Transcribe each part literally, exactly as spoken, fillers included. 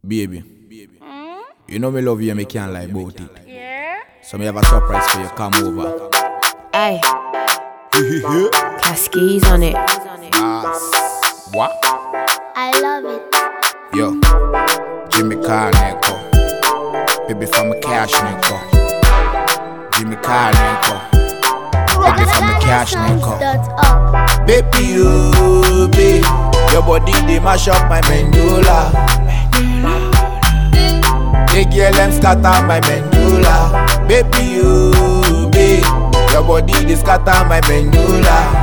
Baby, Mm? you know me love you and me can't lie about it. Yeah? So me have a surprise for you, come over. Aye, Cascades on it. Yes. What? I love it. Yo, Jimmy Carneco. Baby from a cash nigga. Jimmy Carneco. Baby from a cash nigga. Dot up. Baby, you be your body, they mash up my medulla. The girl them scatter my medulla. Baby, you be your body, they scatter my medulla.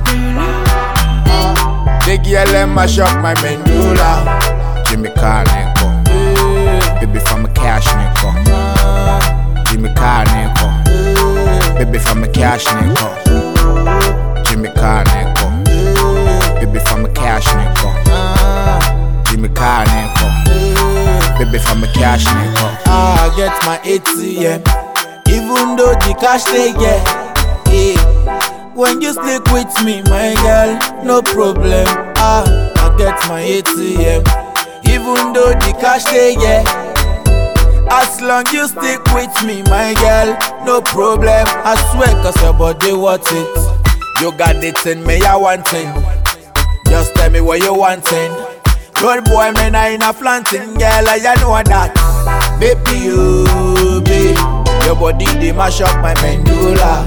The girl them mash up my medulla. Jimmy Carneco. Baby from a cash nigga. Jimmy Carneco. Baby from a cash nigga. Jimmy Carneco. Baby from a cash nigga. Jimmy Carneco. Baby from a cash nigga. I get my A T M, even though the cash they get. Yeah. When you stick with me, my girl, no problem. Ah, I get my A T M, even though the cash they get. As long you stick with me, my girl, no problem. I swear, cause your body wants it. You got it in me, I want it. Just tell me what you wanting. Good boy, man, I ain't a flanting, girl, I know that. Baby, you be your body, they mash up my medulla.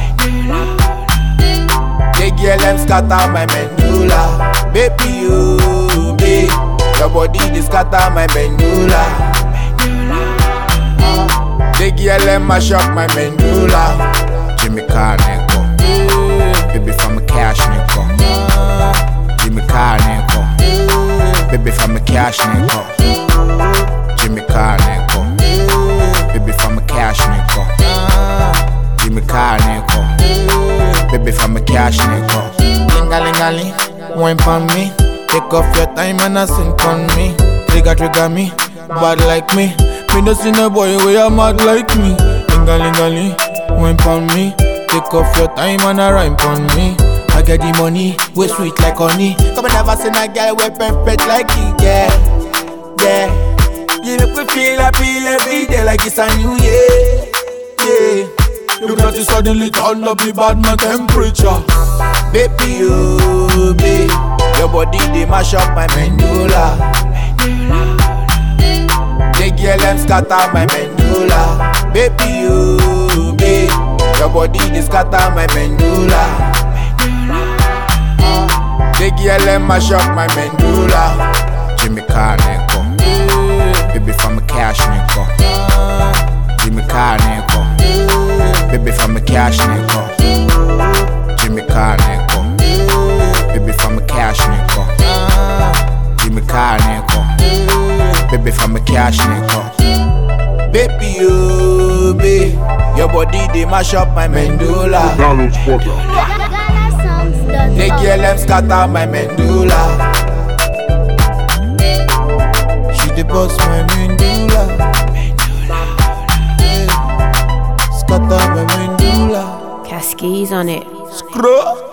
The girl, them scatter my medulla. Baby, you be your body, they scatter my medulla. The girl, them mash up my medulla. Jimmy Carneco. Baby from a cash nigga. Jimmy Carneco. Baby from a cash nigga. Jimmy Carneco. Baby from a cash nigga. Jimmy Carneco. Baby from a cash nigga. Lingalingaling, wine pon me. Take off your time and a sing on me. Trigger trigger me, bad like me. Me no see no boy where you mad like me. Lingalingaling, wine pon me. Take off your time and a rhyme pon me. I get the money, we sweet like honey. Come and never seen a girl we perfect like you, yeah, yeah. You make me feel happy every day like it's a new year, yeah. Look at you suddenly turn up the bad my temperature. Baby, you be your body, they mash up my medulla. The girl them scatter my medulla. Baby, you be your body, they scatter my medulla. The girl them mash up my medulla. Jimmy Carneco. Baby from a cash nigga. Jimmy Carneco. Baby from a cash nigga. Jimmy Carneco. Baby from a cash nigga. Jimmy Carneco. Baby from a cash nigga. Baby, you be your body, they mash up my medulla. The girl them scatter my medulla. She the boss my medulla. Scatter my medulla. Cascades on it. Screw.